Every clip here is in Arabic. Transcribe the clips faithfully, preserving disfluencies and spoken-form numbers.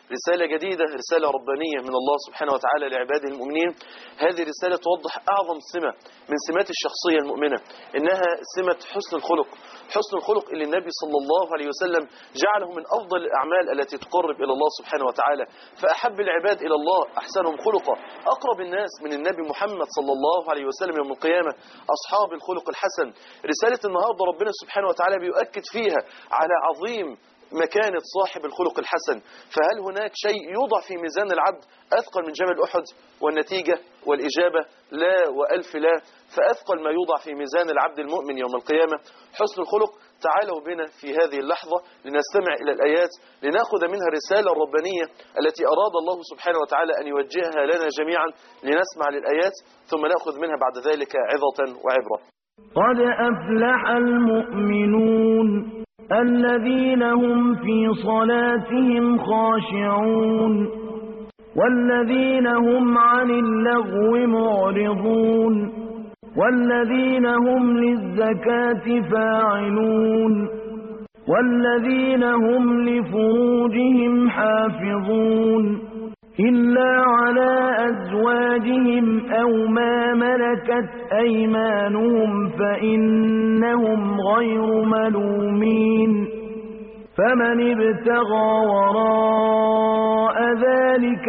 رسالة جديدة، رسالة ربانية من الله سبحانه وتعالى لعباده المؤمنين. هذه الرسالة توضح أعظم سمة من سمات الشخصية المؤمنة، إنها سمة حسن الخلق. حسن الخلق اللي النبي صلى الله عليه وسلم جعله من أفضل الأعمال التي تقرب إلى الله سبحانه وتعالى. فأحب العباد إلى الله أحسنهم خلقا. أقرب الناس من النبي محمد صلى الله عليه وسلم يوم القيامة أصحاب الخلق الحسن. رسالة النهاردة ربنا سبحانه وتعالى بيؤكد فيها على عظيم مكانة صاحب الخلق الحسن. فهل هناك شيء يوضع في ميزان العبد أثقل من جبل أحد؟ والنتيجة والإجابة لا وألف لا. فأثقل ما يوضع في ميزان العبد المؤمن يوم القيامة حسن الخلق. تعالوا بنا في هذه اللحظة لنستمع إلى الآيات، لنأخذ منها الرسالة الربانية التي أراد الله سبحانه وتعالى أن يوجهها لنا جميعا. لنسمع للآيات ثم نأخذ منها بعد ذلك عظة وعبرة. قد أفلح المؤمنون الذين هم في صلاتهم خاشعون والذين هم عن اللغو معرضون والذين هم للزكاة فاعلون والذين هم لفروجهم حافظون إلا على أزواجهم أو ما ملكت أيمانهم فإنهم غير ملومين فمن ابتغى وراء ذلك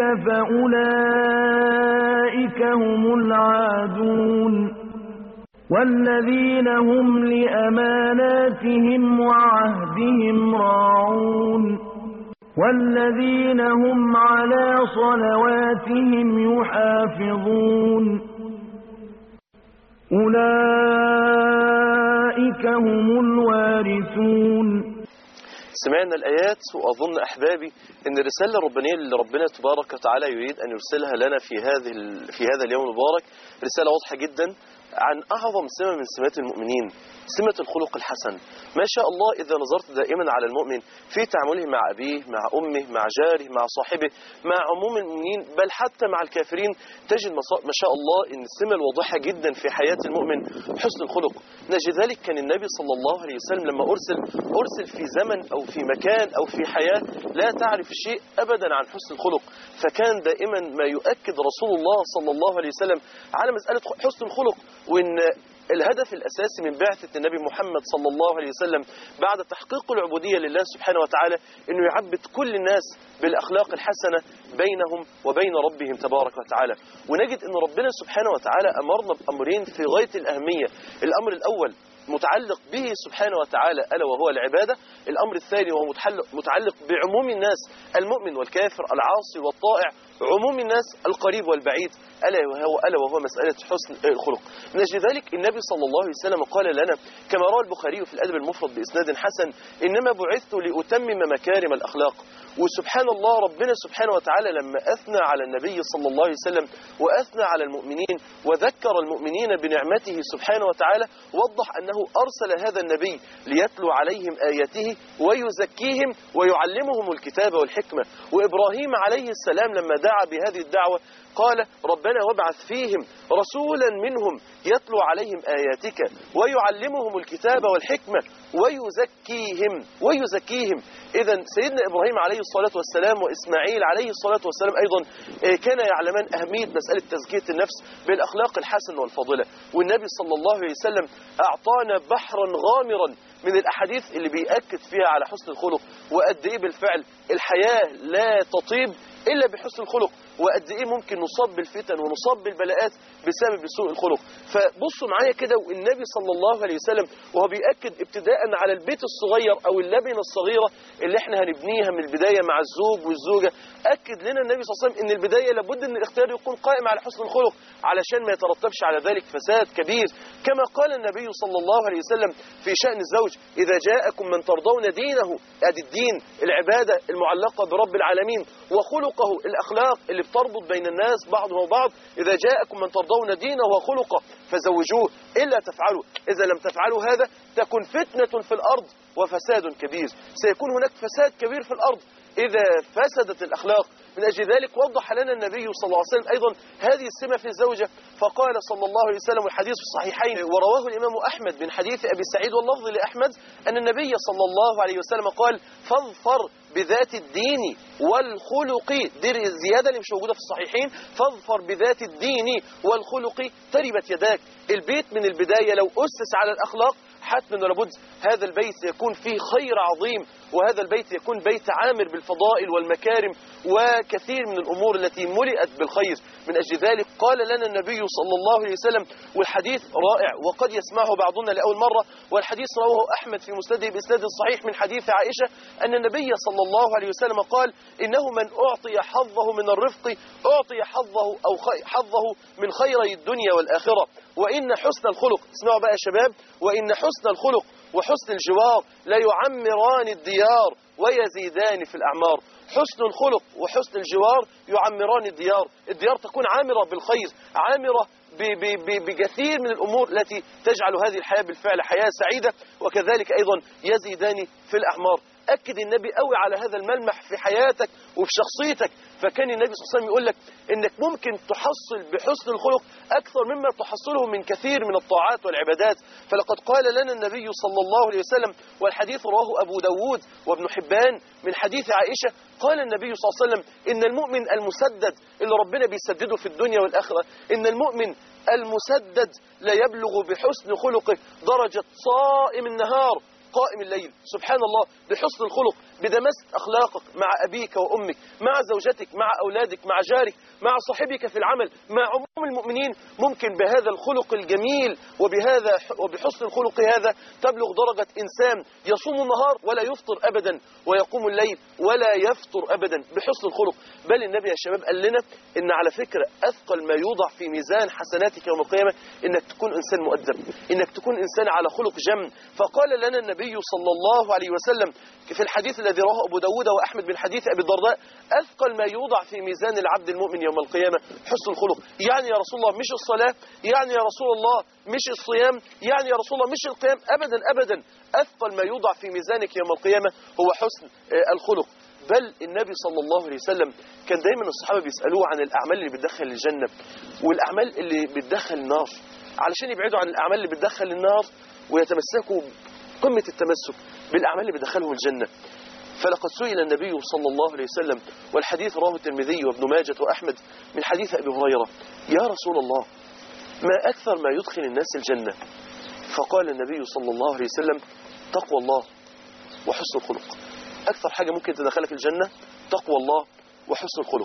فأولئك هم العادون والذين هم لأماناتهم وعهدهم راعون والذين هم على صلواتهم يحافظون أولئك هم الوارثون. سمعنا الآيات وأظن أحبابي أن الرسالة الربانية اللي ربنا تبارك وتعالى يريد أن يرسلها لنا في هذه في هذا اليوم المبارك رسالة واضحة جدا عن أعظم سمة من سمات المؤمنين، سمة الخلق الحسن. ما شاء الله إذا نظرت دائما على المؤمن في تعامله مع أبيه، مع أمه، مع جاره، مع صاحبه، مع عموم المؤمنين، بل حتى مع الكافرين، تجد ما شاء الله إن السمة الواضحة جدا في حياة المؤمن حسن الخلق. نجد ذلك كان النبي صلى الله عليه وسلم لما أرسل أرسل في زمن أو في مكان أو في حياة لا تعرف شيء أبدا عن حسن الخلق. فكان دائما ما يؤكد رسول الله صلى الله عليه وسلم على مسألة حسن الخلق، وإن الهدف الأساسي من بعثة النبي محمد صلى الله عليه وسلم بعد تحقيق العبودية لله سبحانه وتعالى أنه يعبد كل الناس بالأخلاق الحسنة بينهم وبين ربهم تبارك وتعالى. ونجد أن ربنا سبحانه وتعالى أمرنا بأمرين في غاية الأهمية. الأمر الأول متعلق به سبحانه وتعالى ألا وهو العبادة. الأمر الثاني وهو متعلق بعموم الناس، المؤمن والكافر، العاصي والطائع، عموم الناس القريب والبعيد، ألا وهو, ألا وهو مسألة حسن الخلق. من أجل ذلك النبي صلى الله عليه وسلم قال لنا كما روى البخاري في الأدب المفرد بإسناد حسن: إنما بعثت لأتمم مكارم الأخلاق. وسبحان الله ربنا سبحانه وتعالى لما أثنى على النبي صلى الله عليه وسلم وأثنى على المؤمنين وذكر المؤمنين بنعمته سبحانه وتعالى وضح أنه أرسل هذا النبي ليتلو عليهم آياته ويزكيهم ويعلمهم الكتاب والحكمة. وإبراهيم عليه السلام لما دعا بهذه الدعوة قال: ربنا وابعث فيهم رسولا منهم يتلو عليهم آياتك ويعلمهم الكتاب والحكمة ويزكيهم ويزكيهم. إذن سيدنا إبراهيم عليه الصلاة والسلام وإسماعيل عليه الصلاة والسلام أيضا كان يعلمان أهمية مسألة تزكية النفس بالأخلاق الحسنة والفاضلة. والنبي صلى الله عليه وسلم أعطانا بحرا غامرا من الأحاديث اللي بيأكد فيها على حسن الخلق، وقد إيه بالفعل الحياة لا تطيب إلا بحسن الخلق، وقد إيه ممكن نصاب بالفتن ونصاب بالبلاءات بسبب سوء الخلق. فبصوا معايا كده، والنبي صلى الله عليه وسلم وهو بيأكد ابتداء على البيت الصغير أو اللبنة الصغيرة اللي احنا هنبنيها من البداية مع الزوج والزوجة، أكد لنا النبي صلى الله عليه وسلم إن البداية لابد أن الاختيار يكون قائم على حسن الخلق علشان ما يترتبش على ذلك فساد كبير. كما قال النبي صلى الله عليه وسلم في شأن الزوج: إذا جاءكم من ترضون دينه، أدي الدين العبادة المعلقة برب العالمين، وخلقه الأخلاق اللي بتربط بين الناس بعضهم وبعض، إذا جاءكم من ترضون دينه وخلقه فزوجوه، إلا تفعلوا إذا لم تفعلوا هذا تكن فتنة في الأرض وفساد كبير. سيكون هناك فساد كبير في الأرض إذا فسدت الأخلاق. من أجل ذلك وضح لنا النبي صلى الله عليه وسلم أيضا هذه السمة في الزوجة، فقال صلى الله عليه وسلم، والحديث في الصحيحين ورواه الإمام أحمد من حديث أبي سعيد واللفظ لأحمد، أن النبي صلى الله عليه وسلم قال: فاظفر بذات الدين والخلق. دي الزيادة اللي مش موجودة في الصحيحين، فاظفر بذات الدين والخلق تربت يداك. البيت من البداية لو أسس على الأخلاق حتما ولابد هذا البيت يكون فيه خير عظيم، وهذا البيت يكون بيت عامر بالفضائل والمكارم وكثير من الأمور التي ملئت بالخير. من أجل ذلك قال لنا النبي صلى الله عليه وسلم، والحديث رائع وقد يسمعه بعضنا لأول مرة، والحديث رواه أحمد في مسنده بإسناد صحيح من حديث عائشة أن النبي صلى الله عليه وسلم قال: إنه من أعطي حظه من الرفق أعطي حظه أو حظه من خيري الدنيا والآخرة، وإن حسن الخلق، اسمعوا بقى يا شباب، وإن حسن الخلق وحسن الجوار لا يعمران الديار ويزيدان في الأعمار. حسن الخلق وحسن الجوار يعمران الديار، الديار تكون عامرة بالخير، عامرة بكثير من الأمور التي تجعل هذه الحياة بالفعل حياة سعيدة، وكذلك أيضا يزيدان في الأعمار. أكد النبي قوي على هذا الملمح في حياتك وفي شخصيتك، فكان النبي صلى الله عليه وسلم يقول لك إنك ممكن تحصل بحسن الخلق أكثر مما تحصله من كثير من الطاعات والعبادات. فلقد قال لنا النبي صلى الله عليه وسلم، والحديث رواه أبو داود وابن حبان من حديث عائشة، قال النبي صلى الله عليه وسلم: إن المؤمن المسدد اللي ربنا بيسدده في الدنيا والآخرة، إن المؤمن المسدد لا يبلغ بحسن خلقه درجة صائم النهار قائم الليل. سبحان الله، بحسن الخلق، بدمست أخلاقك مع أبيك وأمك، مع زوجتك، مع أولادك، مع جارك، مع صاحبك في العمل، مع عموم المؤمنين، ممكن بهذا الخلق الجميل وبهذا وبحسن الخلق هذا تبلغ درجة إنسان يصوم النهار ولا يفطر أبدا، ويقوم الليل ولا يفطر أبدا بحسن الخلق. بل النبي يا شباب قال لنا إن على فكرة أثقل ما يوضع في ميزان حسناتك يوم القيامة إنك تكون إنسان مؤدب، إنك تكون إنسان على خلق جم. فقال لنا النبي صلى الله عليه وسلم في الحديث الذي رواه أبو داود وأحمد من حديث أبي الدرداء: أثقل ما يوضع في ميزان العبد المؤمن يوم القيامة حسن الخلق. يعني يا رسول الله مش الصلاة، يعني يا رسول الله مش الصيام، يعني يا رسول الله مش القيام، أبدا أبدا، أثقل ما يوضع في ميزانك يوم القيامة هو حسن الخلق. بل النبي صلى الله عليه وسلم كان دايما الصحابة بيسألوه عن الأعمال اللي بتدخل الجنة والأعمال اللي بتدخل النار، علشان يبعدوا عن الأعمال اللي بتدخل النار ويتمسكوا قمة التمسك بالأعمال اللي بتدخلهم الجنة. فلقد سئل النبي صلى الله عليه وسلم، والحديث رواه الترمذي وابن ماجه وأحمد من حديث أبي هريرة: يا رسول الله ما أكثر ما يدخل الناس الجنة؟ فقال النبي صلى الله عليه وسلم: تقوى الله وحسن الخلق. أكثر حاجة ممكن تدخلك الجنة تقوى الله وحسن الخلق.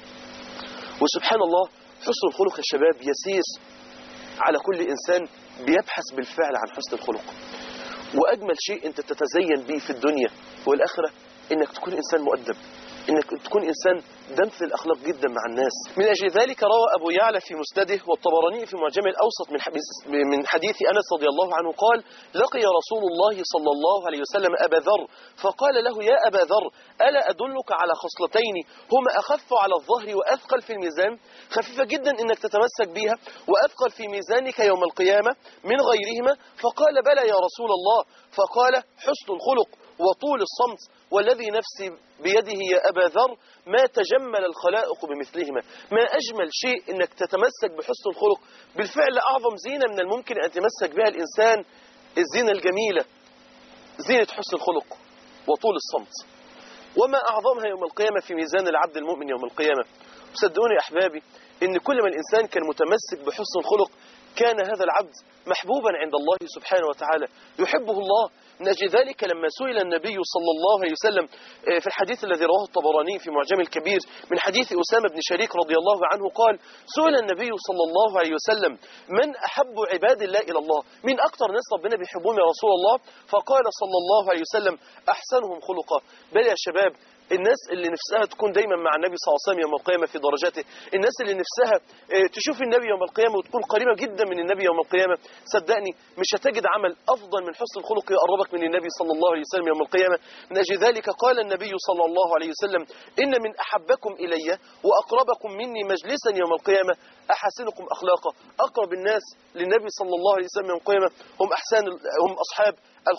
وسبحان الله، حسن الخلق يا شباب يسير على كل إنسان بيبحث بالفعل عن حسن الخلق. وأجمل شيء أنت تتزين به في الدنيا والآخرة إنك تكون إنسان مؤدب، إنك تكون إنسان دمث الأخلاق جدا مع الناس. من أجل ذلك روى أبو يعلى في مسنده والطبراني في معجم الأوسط من من حديث أنس رضي الله عنه قال: لقي رسول الله صلى الله عليه وسلم أبا ذر فقال له: يا أبا ذر ألا أدلك على خصلتين هما أخف على الظهر وأثقل في الميزان؟ خفيفة جدا إنك تتمسك بها وأثقل في ميزانك يوم القيامة من غيرهما. فقال: بلى يا رسول الله. فقال: حسن الخلق وطول الصمت، والذي نفسي بيده يا أبا ذر ما تجمل الخلائق بمثلهما. ما أجمل شيء إنك تتمسك بحسن الخلق. بالفعل أعظم زينة من الممكن أن يتمسك بها الإنسان الزينة الجميلة، زينة حسن الخلق وطول الصمت، وما أعظمها يوم القيامة في ميزان العبد المؤمن يوم القيامة. وصدقوني يا أحبابي إن كل ما الإنسان كان متمسك بحسن الخلق كان هذا العبد محبوبا عند الله سبحانه وتعالى، يحبه الله. من أجل ذلك لما سئل النبي صلى الله عليه وسلم في الحديث الذي رواه الطبراني في معجم الكبير من حديث أسامة بن شريك رضي الله عنه قال: سئل النبي صلى الله عليه وسلم: من أحب عباد الله إلى الله؟ من أكثر ناس ربنا بيحبهم يا رسول الله؟ فقال صلى الله عليه وسلم: أحسنهم خلقا. بل يا شباب الناس اللي نفسها تكون دايما مع النبي صلى الله عليه وسلم يوم القيامة في درجاته، الناس اللي نفسها تشوف النبي يوم القيامة وتكون قريبة جدا من النبي يوم القيامة، صدقني مش هتجد عمل أفضل من حسن الخلق يقربك من النبي صلى الله عليه وسلم يوم القيامة. من أجل ذلك قال النبي صلى الله عليه وسلم: إن من أحبكم إلي وأقربكم مني مجلسا يوم القيامة أحسنكم أخلاقا. أقرب الناس للنبي صلى الله عليه وسلم يوم القيامة هم أحسن هم أصحاب الخلق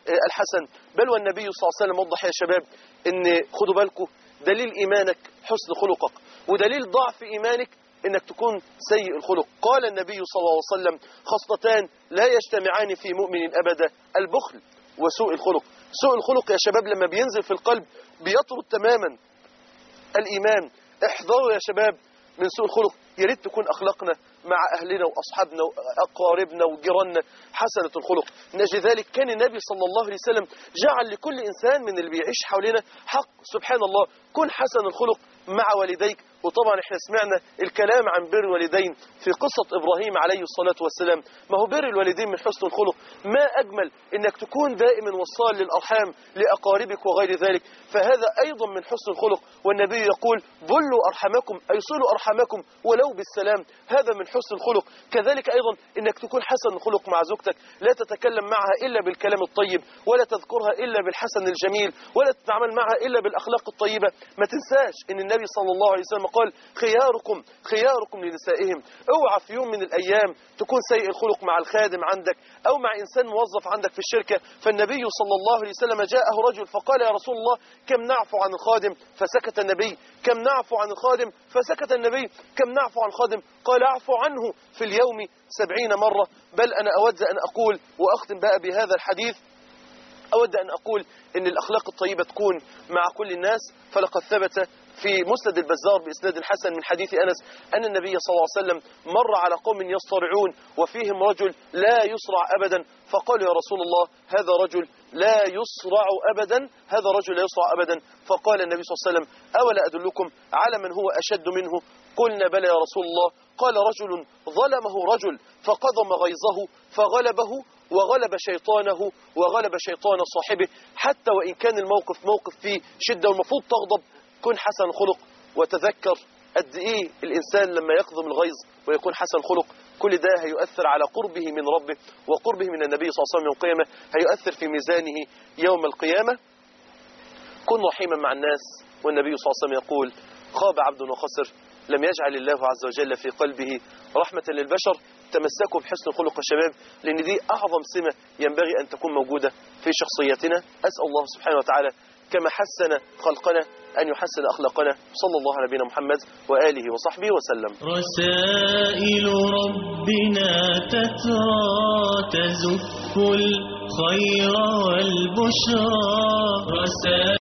الحسن. بل والنبي صلى الله عليه وسلم وضح يا شباب ان خدوا بالكم دليل إيمانك حسن خلقك، ودليل ضعف إيمانك إنك تكون سيء الخلق. قال النبي صلى الله عليه وسلم خصلتان لا يجتمعان في مؤمن أبدا، البخل وسوء الخلق. سوء الخلق يا شباب لما بينزل في القلب بيطرد تماما الإيمان. احذروا يا شباب من سوء الخلق. يا ريت تكون أخلاقنا مع أهلنا وأصحابنا وأقاربنا وجيراننا حسنة الخلق. نجد ذلك كان النبي صلى الله عليه وسلم جعل لكل إنسان من اللي بيعيش حولنا حق. سبحان الله، كن حسن الخلق مع والديك. وطبعا احنا سمعنا الكلام عن بر الوالدين في قصة إبراهيم عليه الصلاة والسلام. ما هو بر الوالدين من حسن الخلق. ما أجمل إنك تكون دائما وصال للأرحام لأقاربك وغير ذلك، فهذا أيضا من حسن الخلق. والنبي يقول بلوا أرحمكم أي صلوا أرحمكم ولو بالسلام، هذا من حسن الخلق. كذلك أيضا إنك تكون حسن الخلق مع زوجتك، لا تتكلم معها إلا بالكلام الطيب، ولا تذكرها إلا بالحسن الجميل، ولا تتعامل معها إلا بالأخلاق الطيبة. ما تنساش إن النبي صلى الله عليه وسلم قال خياركم خياركم لنسائهم. اوعى في يوم من الأيام تكون سيء الخلق مع الخادم عندك أو مع إنسان موظف عندك في الشركة. فالنبي صلى الله عليه وسلم جاءه رجل فقال يا رسول الله كم نعفو عن الخادم؟ فسكت النبي. كم نعفو عن الخادم؟ فسكت النبي. كم نعفو عن الخادم؟ قال اعفو عنه في اليوم سبعين مرة. بل أنا أود أن أقول وأختم بقى بهذا الحديث، أود أن أقول إن الأخلاق الطيبة تكون مع كل الناس. فلقد ثبت في مسند البزار بإسناد حسن من حديث أنس أن النبي صلى الله عليه وسلم مر على قوم يصطرعون وفيهم رجل لا يصرع أبدا، فقالوا يا رسول الله هذا رجل لا يصرع أبدا، هذا رجل لا يصرع أبدا. فقال النبي صلى الله عليه وسلم أولا أدلكم على من هو أشد منه؟ قلنا بلى يا رسول الله. قال رجل ظلمه رجل فقضم غيظه فغلبه وغلب شيطانه وغلب شيطان صاحبه، حتى وإن كان الموقف موقف فيه شدة والمفروض تغضب كن حسن الخلق. وتذكر قد إيه الإنسان لما يقضم الغيظ ويكون حسن الخلق كل ده هيؤثر على قربه من ربه وقربه من النبي صلى الله عليه وسلم يوم القيامة، هيؤثر في ميزانه يوم القيامة. كن رحيما مع الناس. والنبي صلى الله عليه وسلم يقول خاب عبد وخسر لم يجعل الله عز وجل في قلبه رحمة للبشر. تمسكوا بحسن الخلق يا شباب، لأن دي أعظم سمة ينبغي أن تكون موجودة في شخصيتنا. أسأل الله سبحانه وتعالى كما حسن خلقنا أن يحسن أخلاقنا. صلى الله على نبينا محمد وآله وصحبه وسلم. رسائل ربنا تترى تزف الخير والبشرى.